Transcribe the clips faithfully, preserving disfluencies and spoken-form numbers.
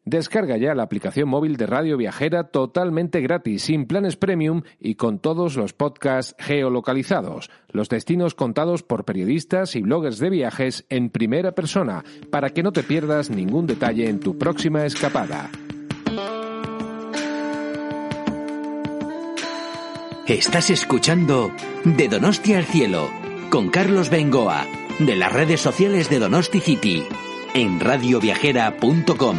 Descarga ya la aplicación móvil de Radio Viajera totalmente gratis, sin planes premium y con todos los podcasts geolocalizados, los destinos contados por periodistas y bloggers de viajes en primera persona, para que no te pierdas ningún detalle en tu próxima escapada. Estás escuchando De Donosti al Cielo, con Carlos Bengoa, de las redes sociales de Donosti City, en radio viajera punto com.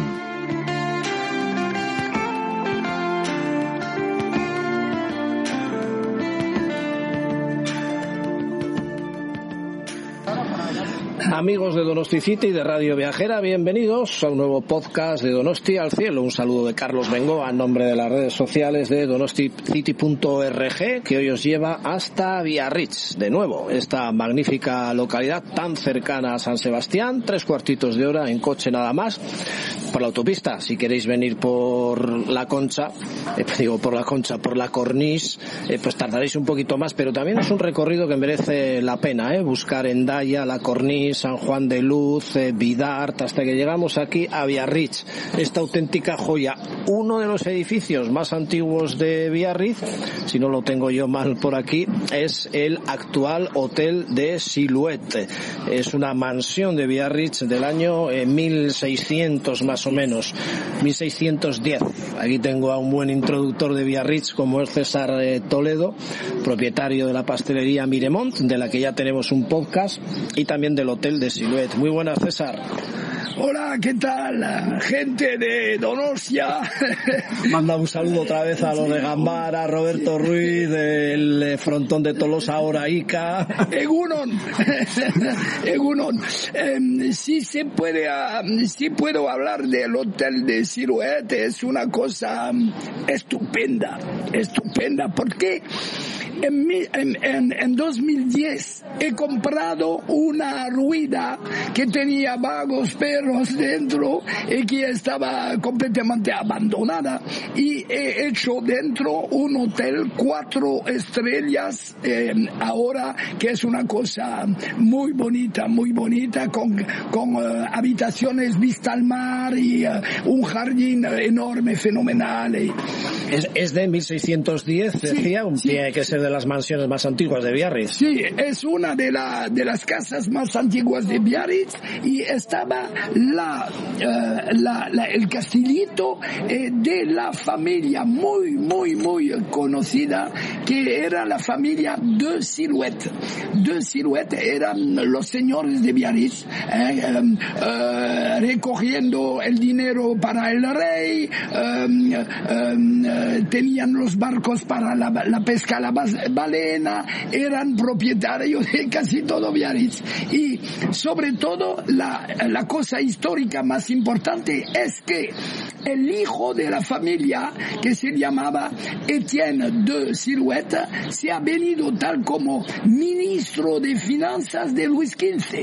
Amigos de Donosti City, de Radio Viajera, bienvenidos a un nuevo podcast de Donosti al Cielo. Un saludo de Carlos Bengoa en nombre de las redes sociales de donosti city punto org, que hoy os lleva hasta Biarritz. De nuevo, esta magnífica localidad tan cercana a San Sebastián, tres cuartitos de hora en coche nada más, por la autopista. Si queréis venir por la Concha, eh, digo por la Concha, por la Corniche, eh, pues tardaréis un poquito más, pero también es un recorrido que merece la pena, eh, buscar Hendaya, la Corniche, San Juan de Luz, eh, Bidart, hasta que llegamos aquí a Biarritz, esta auténtica joya, uno de los edificios más antiguos de Biarritz, si no lo tengo yo mal por aquí, es el actual Hotel de Silhouette. Es una mansión de Biarritz del año eh, mil seiscientos más o menos, mil seiscientos diez. Aquí tengo a un buen introductor de Biarritz como es César eh, Toledo, propietario de la pastelería Miremont, de la que ya tenemos un podcast, y también del Hotel de Silhouette. Muy buenas, César. Hola, ¿qué tal? Gente de Donostia. Manda un saludo otra vez a los de Gambara, a Roberto Ruiz, del frontón de Tolosa, ahora Ica. Egunon. Egunon. Eh, sí se puede, uh, sí puedo hablar del Hotel de Silhouette. Es una cosa estupenda, estupenda, porque En, en, en, en dos mil diez he comprado una ruina que tenía vagos perros dentro y que estaba completamente abandonada, y he hecho dentro un hotel cuatro estrellas eh, ahora, que es una cosa muy bonita, muy bonita, con, con uh, habitaciones vista al mar y uh, un jardín enorme, fenomenal. Y... Es, es de mil seiscientos diez, decía, sí, sí. Tiene que ser de las mansiones más antiguas de Biarritz. Sí, es una de, la, de las casas más antiguas de Biarritz, y estaba la, uh, la, la el castillito eh, de la familia muy, muy, muy conocida, que era la familia de Silhouette. De Silhouette eran los señores de Biarritz, eh, um, uh, recogiendo el dinero para el rey, um, um, uh, tenían los barcos para la, la pesca a la balena, eran propietarios de casi todo Biarritz. Y sobre todo la, la cosa histórica más importante es que el hijo de la familia, que se llamaba Etienne de Silhouette, se ha venido tal como ministro de finanzas de Luis quince,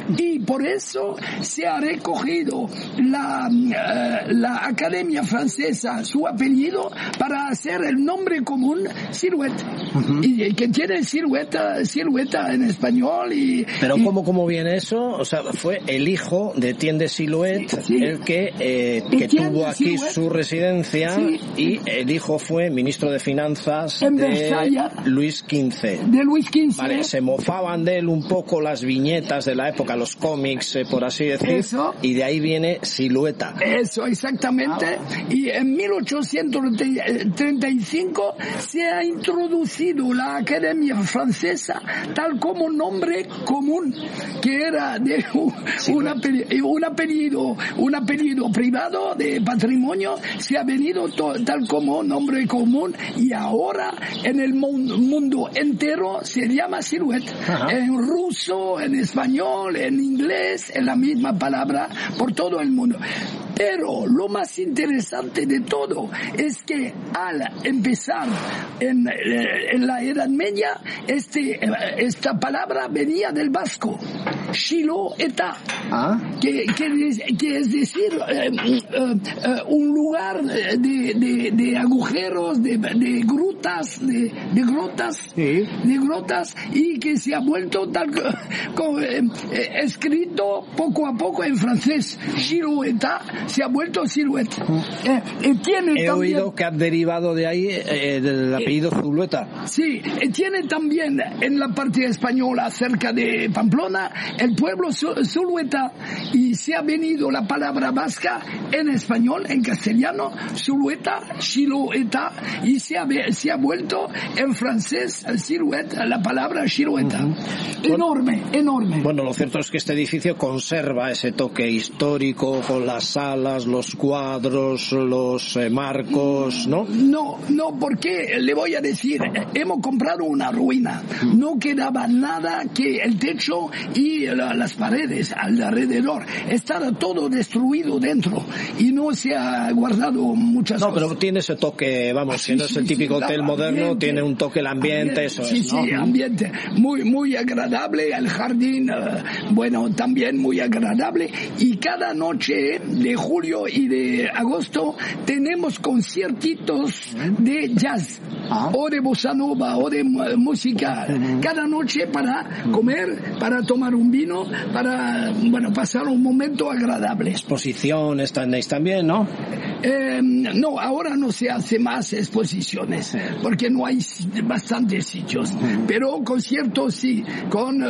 y por eso se ha recogido la, uh, la Academia Francesa su apellido para hacer el nombre común Silhouette. Uh-huh. Y que tiene silueta, silueta en español. Y pero y... ¿cómo, cómo viene eso? O sea, fue el hijo de Etienne de Silhouette, sí, sí, el que, eh, que tuvo aquí Silhouette, su residencia, sí, y el hijo fue ministro de finanzas en de Versailles, Luis quince. De Luis quince. Vale, se mofaban de él un poco las viñetas de la época, los cómics, eh, por así decir, eso, y de ahí viene Silueta. Eso, exactamente. Ah. Y en mil ochocientos treinta y cinco se ha introducido la Academia Francesa tal como nombre común, que era de un, sí, un, apellido, un apellido un apellido privado de patrimonio, se ha venido to, tal como nombre común, y ahora en el mundo entero se llama Silhouette. Ajá. En ruso, en español, en inglés, en la misma palabra por todo el mundo. Pero lo más interesante de todo es que al empezar en, en la Edad Media, este, esta palabra venía del vasco, Silhouette, ¿ah? que, que, que es decir, eh, eh, eh, un lugar de, de, de agujeros, de, de grutas, de, de grotas, sí, de grotas, y que se ha vuelto tal como eh, eh, escrito poco a poco en francés, Silhouette, se ha vuelto Silhouette. Eh, eh, tiene He también, oído que ha derivado de ahí eh, del apellido Zulueta. Sí, eh, tiene también en la parte española cerca de Pamplona el pueblo Zulueta, y se ha venido la palabra vasca en español, en castellano, Zulueta, Silueta, y se ha, se ha vuelto en francés Silhouette, la palabra Silueta. Uh-huh. Enorme, enorme. Bueno, lo cierto es que este edificio conserva ese toque histórico con las salas, los cuadros, los eh, marcos, ¿no? No, no, porque le voy a decir, hemos comprado una ruina. No quedaba nada que el techo y la, las paredes alrededor. Estaba todo destruido dentro y no se ha guardado muchas no, cosas. No, pero tiene ese toque, vamos, ah, sí, que no es el típico sí, hotel moderno, ambiente, tiene un toque el ambiente, ambiente eso sí, es, ¿no? Sí, ambiente muy, muy agradable, el jardín, uh, bueno, también muy agradable, y cada noche de julio y de agosto tenemos conciertitos de jazz, ah. o de bossa nova, o de uh, música, uh-huh. cada noche para comer, para tomar un vino, para, bueno, pasar un momento agradable. Exposiciones tenéis también, ¿no? Eh, no, ahora no se hace más exposiciones, porque no hay bastantes sitios, pero conciertos sí, con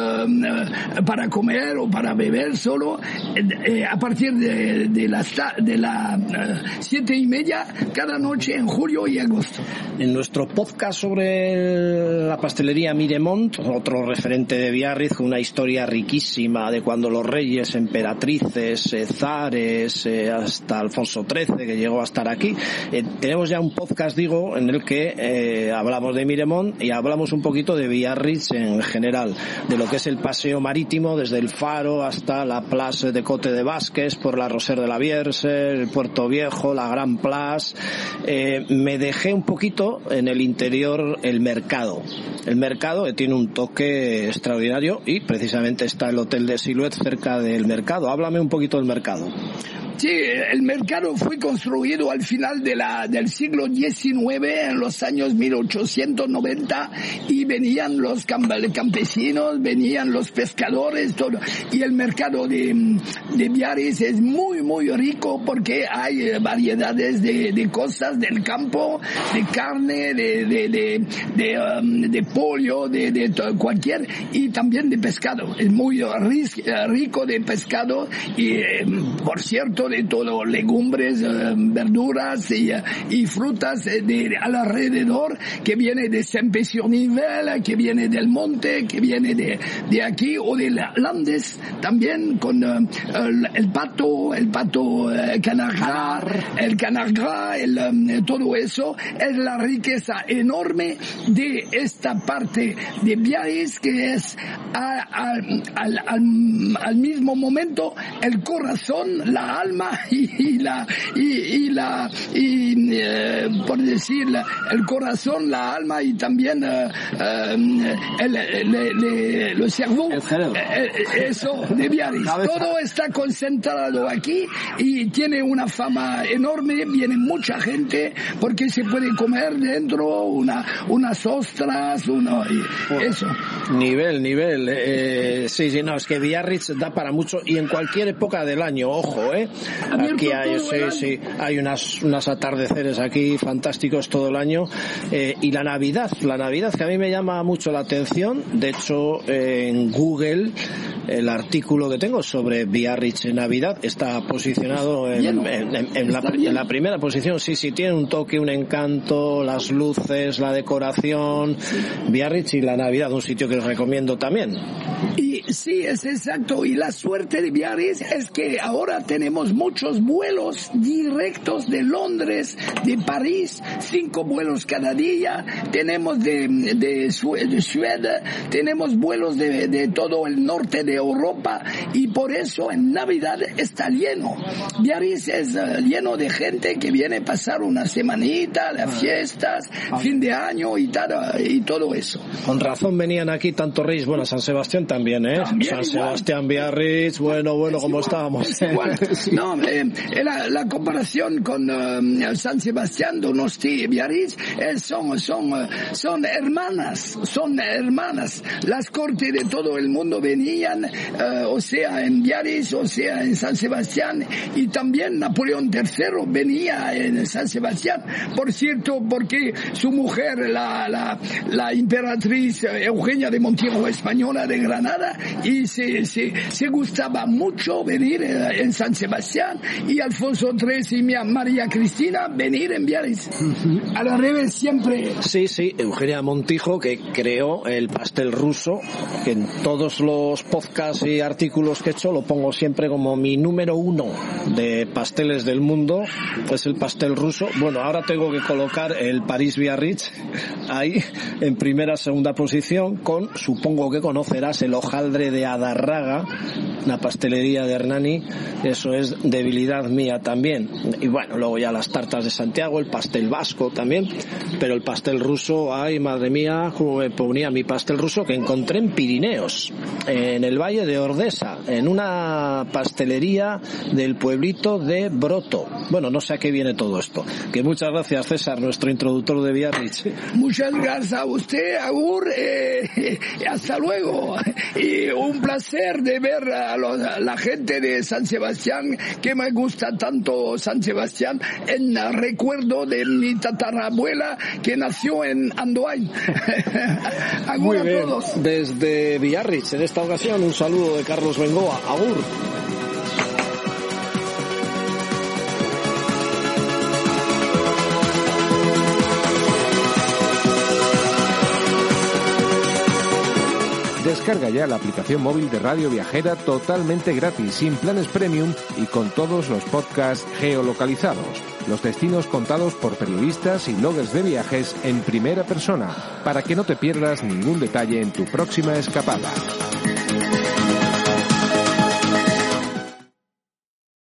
uh, para comer o para beber solo, eh, a partir de, de las de la uh, siete y media cada noche en julio y agosto. En nuestro podcast sobre la pastelería Miremont, otro referente de Biarritz, una historia riquísima de cuando los reyes, emperatrices, eh, zares, eh, hasta Alfonso trece, que llegó a estar aquí. Eh, tenemos ya un podcast, digo, en el que eh, hablamos de Miremont y hablamos un poquito de Biarritz en general, de lo que es el paseo marítimo desde el Faro hasta la Place de Cote de Vázquez, por la Roser de la Vierse, el Puerto Viejo, la Gran Place. Eh, me dejé un poquito en el interior el mercado. El mercado eh, tiene un toque extraordinario y precisamente está el Hotel de Silhouette cerca del mercado. Háblame un poquito del mercado. Sí, el mercado fue construido al final de la, del siglo diecinueve, en los años mil ochocientos noventa, y venían los campesinos, venían los pescadores, todo. Y el mercado de, de Biarritz es muy, muy rico porque hay variedades de, de cosas del campo, de carne, de, de, de, de, um, de pollo, de, de cualquier, y también de pescado. Es muy rico de pescado y, por cierto, de todo, legumbres, eh, verduras y, y frutas de, alrededor, que viene de Saint-Pétion-Nivel, que viene del monte, que viene de, de aquí, o de Landes, también con eh, el, el pato, el pato eh, canarga, el canarga, el, eh, todo eso. Es la riqueza enorme de esta parte de Biarritz, que es a, a, al, al, al mismo momento el corazón, la alma y, y la y, y la y eh, por decir el corazón, la alma y también eh, eh, el, el, el, el cerveau, eh, eso de Biarritz. Todo está concentrado aquí y tiene una fama enorme. Viene mucha gente porque se puede comer dentro una unas ostras, uno y eso. Nivel, nivel. Eh, sí, sí, no, es que Biarritz da para mucho y en cualquier época del año, ojo, eh. Aquí hay, sí, sí, hay unas, unas atardeceres aquí fantásticos todo el año, eh, y la Navidad, la Navidad que a mí me llama mucho la atención. De hecho, eh, en Google el artículo que tengo sobre Biarritz en Navidad está posicionado en, en, en, en, la, en la primera posición. Sí, sí, tiene un toque, un encanto, las luces, la decoración. Biarritz y la Navidad, un sitio que os recomiendo también. Y sí, es exacto. Y la suerte de Biarritz es que ahora tenemos muchos vuelos directos de Londres, de París, cinco vuelos cada día. Tenemos de, de, de Suecia, tenemos vuelos de, de todo el norte de Europa, y por eso en Navidad está lleno. Biarritz es uh, lleno de gente que viene a pasar una semanita, las fiestas, fin de año y, tal, y todo eso. Con razón venían aquí tantos reyes, bueno, San Sebastián también, ¿eh? También San igual. Sebastián, Biarritz, bueno, bueno, como estábamos. Sí. No, eh, la, la comparación con uh, San Sebastián, Donosti y Biarritz eh, son, son, son hermanas, son hermanas. Las cortes de todo el mundo venían, uh, o sea, en Biarritz, o sea, en San Sebastián, y también Napoleón tercero venía en San Sebastián, por cierto, porque su mujer, la, la, la imperatriz Eugenia de Montijo, española de Granada, y se, se, se gustaba mucho venir en San Sebastián, y Alfonso tercero y María Cristina venir en Biarritz. Uh-huh. A la revés siempre. Sí, sí, Eugenia Montijo, que creó el pastel ruso, que en todos los podcasts y artículos que he hecho lo pongo siempre como mi número uno de pasteles del mundo, es el pastel ruso. Bueno, ahora tengo que colocar el París-Biarritz ahí en primera, segunda posición, con, supongo que conocerás, el hojaldre de Adarraga, una pastelería de Hernani. Eso es debilidad mía también. Y bueno, luego ya las tartas de Santiago, el pastel vasco también, pero el pastel ruso, ay, madre mía, como me ponía mi pastel ruso, que encontré en Pirineos, en el Valle de Ordesa, en una pastelería del pueblito de Broto. Bueno, no sé a qué viene todo esto. Que muchas gracias, César, nuestro introductor de Biarritz. Muchas gracias a usted, Agur, eh, hasta luego. Y un placer de ver a, los, a la gente de San Sebastián, que me gusta tanto San Sebastián, en recuerdo de mi tatarabuela que nació en Andoain. Agur a todos. Desde Biarritz, en esta ocasión, un saludo de Carlos Bengoa. Agur. Descarga ya la aplicación móvil de Radio Viajera totalmente gratis, sin planes premium y con todos los podcasts geolocalizados. Los destinos contados por periodistas y bloggers de viajes en primera persona, para que no te pierdas ningún detalle en tu próxima escapada.